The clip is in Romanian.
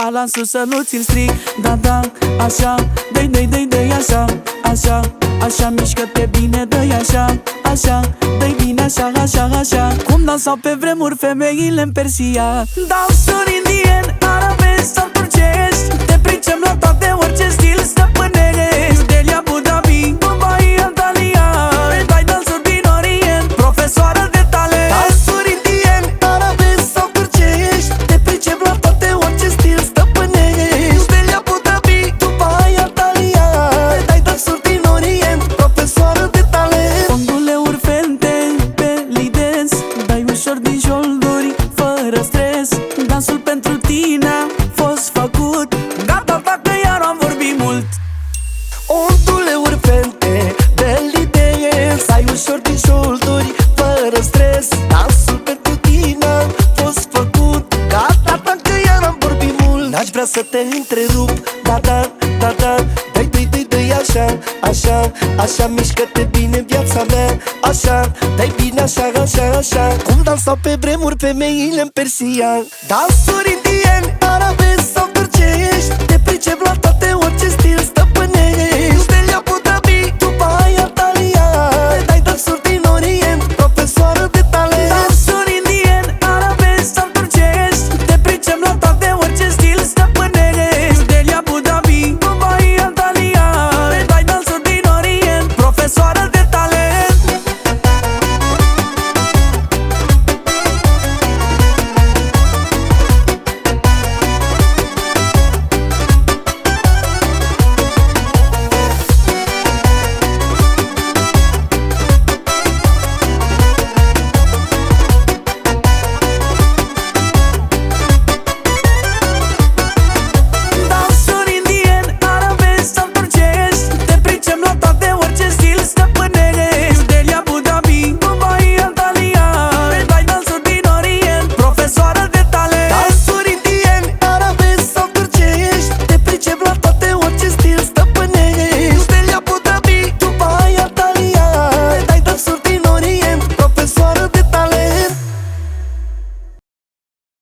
ala în sus să nu ți-l stric. Da, da, așa, dă-i, dă-i, dă-i, dă-i așa, așa, așa, mișcă-te bine, dă-i așa, așa, dă-i bine așa, așa, așa. Cum dansau pe vremuri femeile în Persia. Dansuri indieni, arabești sau turcești, te pricem la toate, orice stil stăpânești. Delia, Abu Dhabi, Dubai, Antalya, dai dansuri din Orient, profesoară de talent. Dansuri indieni, arabești sau turcești, te pricep la toate, orice stil stăpânești. Delia, Abu Dhabi, Dubai, Antalya, dai dansuri din Orient, profesoară de talent. Fonduleuri fente, belly dance, dai ușor din șolduri, fără stres. Dansul pentru tine a fost făcut, gata, dacă iar am vorbit mult. Onduleuri fente, belly dance, ai ușor din șolduri, fără stres. Dansul pentru tine a fost făcut, gata, dacă iar am vorbit mult. N-aș vrea să te întrerup, da, da, da, da, dai, dai, dai, dai, așa, așa, așa, mișcă-te bine viața mea, așa, dai bine așa, așa, așa. Cum dansau pe vremuri femeile în Persia. Dansuri indieni, arabe